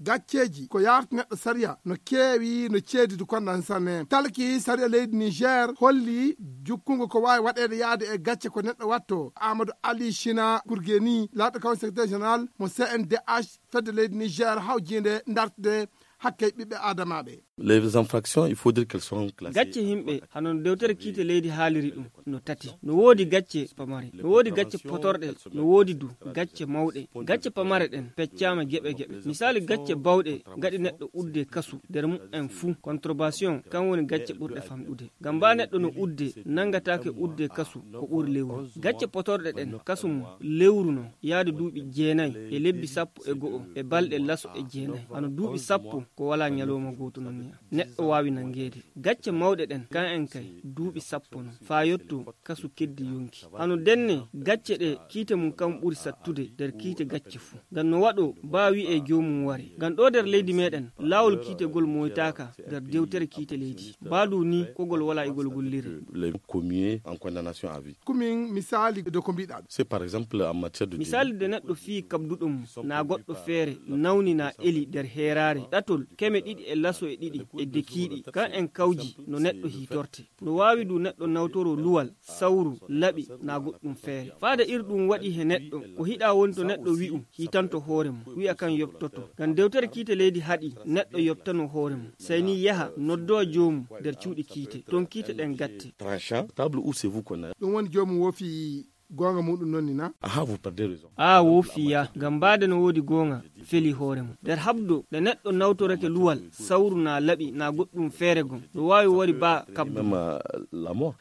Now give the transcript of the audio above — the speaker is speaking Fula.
gacceji ko yarta neɗɗo sariya no keewi no ceedidu konɗan sanne talki sariya leydi Niger holli jukkungo ko wawi waɗede yaade e gacce ko neɗɗo watto. Amadou Ali China Kourgueni laaɗo kaw secrétaire général mo CNDH fedde leydi Niger hawjinde dartude hakke ɓiɓɓe adamaɓe. Les infractions, il faut dire qu'elles sont classées. Gacce himɓe hanon dewtere kiite leydi haaliri ɗum no tati. No woodi gacce pamare, no woodi gacce potorɗe, no woodi du gacce mawɗe. Gacce pamare ɗen peccama geɓe geɓe. Misali gacce bawɗe gaɗi neɗɗo udde kasu nder mum'en fuu. Contravention kan woni gacce ɓurɗe famɗude. Ngam ba neɗɗo no udde nangatake udde kasu ko ɓuri lewru. Gacce potorɗe ɗen kasu mum lewru no yaade duuɓi 9 e lebbi 11 e balɗe laso e 9. Hano duuɓi 10 ko wala nyaloma goto non neɗɗo wawi nangede. Gacce mawɗe ɗen kan en kay duuɓi 10 non fa yotto kasu keddi yonki. Hano denne gacce ɗe kiite mum kam ɓuri sattude nder kiite gacce fuu. Ngam no waɗo ba wi e jomum wari. Ngam ɗo nder leydi meɗen lawol kiitegol moytaka nder dewtere kiite leydi. Baadu ni kogol wala igol gollire. Les commués en condamnation à vie. Kumin misali do ko mbiɗa. C'est par exemple en matière de misali de neɗɗo fi kabduɗum na goɗɗo feere nawni na eli nder heerare ɗatol keme ɗiɗi e laso e ɗiɗi e dekiiɗi kan en kawji no neɗɗo hitorte no wawi du neɗɗo nawtoro luwal sawru laɓi na goɗɗum feere faada irɗum waɗi he neɗɗo ko hiɗa woni to neɗɗo wi'u hitanto hoore mum wi'a kan yoptoto ngam dewtere kiite leydi haɗi neɗɗo yoptano hoore mum sayni yaha noddo jomum nder cuuɗi kiite ton kiite ɗen gatte tranchant table où c'est vous qu'on a ɗum woni jomum wofi gonga muɗum nonni na vous perdez raison wofiya ngam baade no woodi gonga feli hoore mum nder habdo nde neɗɗo nawtorake luwal sawru na laɓi na goɗɗum feere gon no wawi wari ba kabdu même la mort